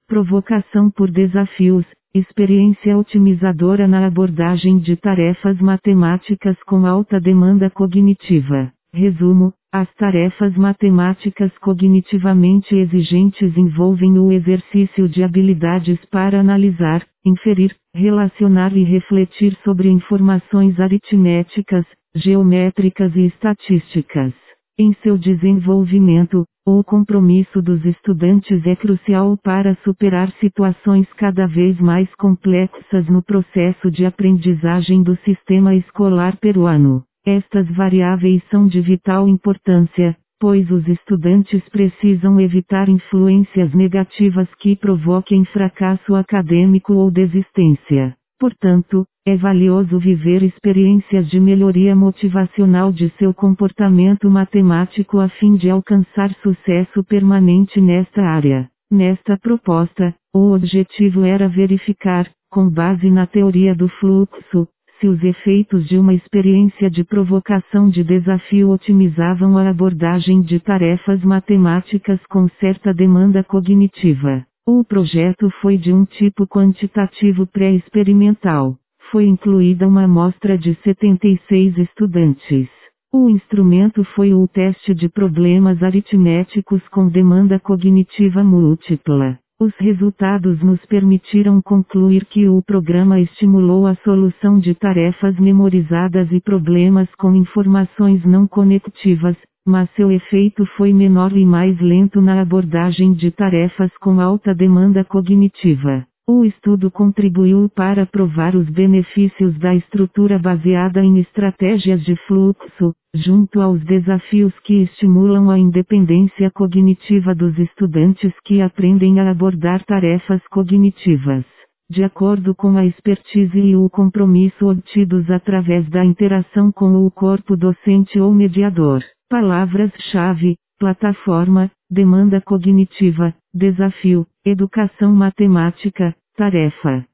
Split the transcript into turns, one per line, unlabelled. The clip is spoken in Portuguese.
Provocação por desafios, experiência otimizadora na abordagem de tarefas matemáticas com alta demanda cognitiva. Resumo: as tarefas matemáticas cognitivamente exigentes envolvem o exercício de habilidades para analisar, inferir, relacionar e refletir sobre informações aritméticas, geométricas e estatísticas. Em seu desenvolvimento, o compromisso dos estudantes é crucial para superar situações cada vez mais complexas no processo de aprendizagem do sistema escolar peruano. Estas variáveis são de vital importância, pois os estudantes precisam evitar influências negativas que provoquem fracasso acadêmico ou desistência. Portanto, é valioso viver experiências de melhoria motivacional de seu comportamento matemático a fim de alcançar sucesso permanente nesta área. Nesta proposta, o objetivo era verificar, com base na teoria do fluxo, se os efeitos de uma experiência de provocação de desafio otimizavam a abordagem de tarefas matemáticas com certa demanda cognitiva. O projeto foi de um tipo quantitativo pré-experimental. Foi incluída uma amostra de 76 estudantes. O instrumento foi o teste de problemas aritméticos com demanda cognitiva múltipla. Os resultados nos permitiram concluir que o programa estimulou a solução de tarefas memorizadas e problemas com informações não conectivas, mas seu efeito foi menor e mais lento na abordagem de tarefas com alta demanda cognitiva. O estudo contribuiu para provar os benefícios da estrutura baseada em estratégias de fluxo, junto aos desafios que estimulam a independência cognitiva dos estudantes que aprendem a abordar tarefas cognitivas. De acordo com a expertise e o compromisso obtidos através da interação com o corpo docente ou mediador. Palavras-chave: plataforma, demanda cognitiva, desafio, educação matemática, tarefa.